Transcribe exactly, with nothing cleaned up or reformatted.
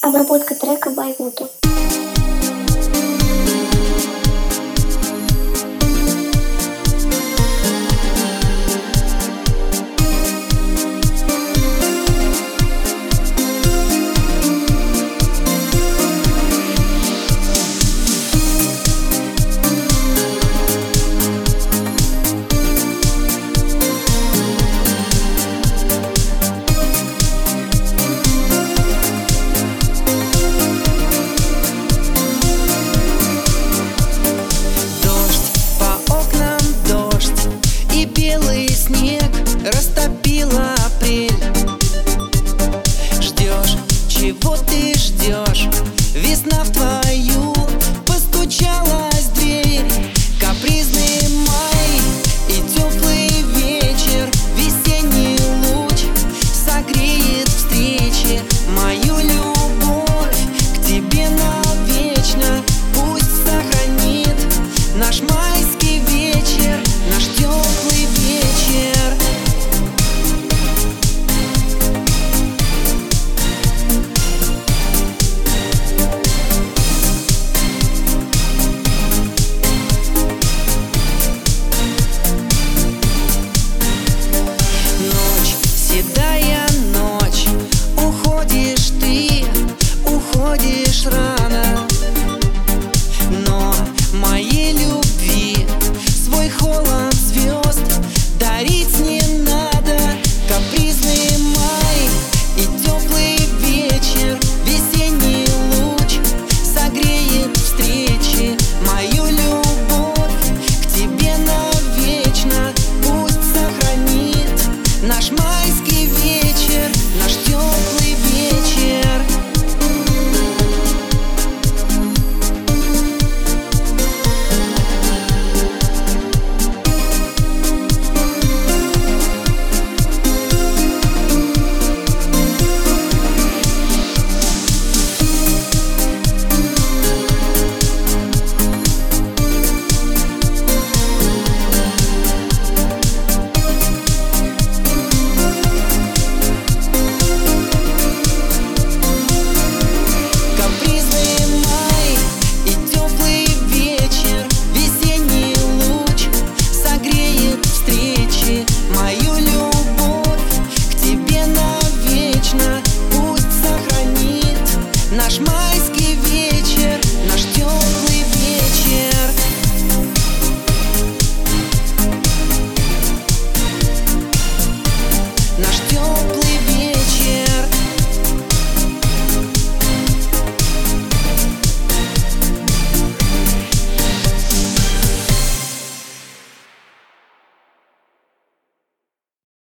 Обработка трека Байгуту. Снег растопила апрель. Ждешь, чего ты ждешь? Весна в твою постучалась в дверь. Капризный май и теплый вечер, весенний луч согреет встречи. Мою любовь к тебе навечно пусть сохранит наш майский вечер, наш теплый вечер. Ночь, седая ночь, уходишь ты, уходишь рано. Но моей любви свой холод звезд дарить не надо. Капризный май и теплый вечер, весенний луч согреет встречи. Мою любовь к тебе навечно пусть сохранит наш майский вечер, наш теплый вечер. Мою любовь к тебе навечно пусть сохранит наш май.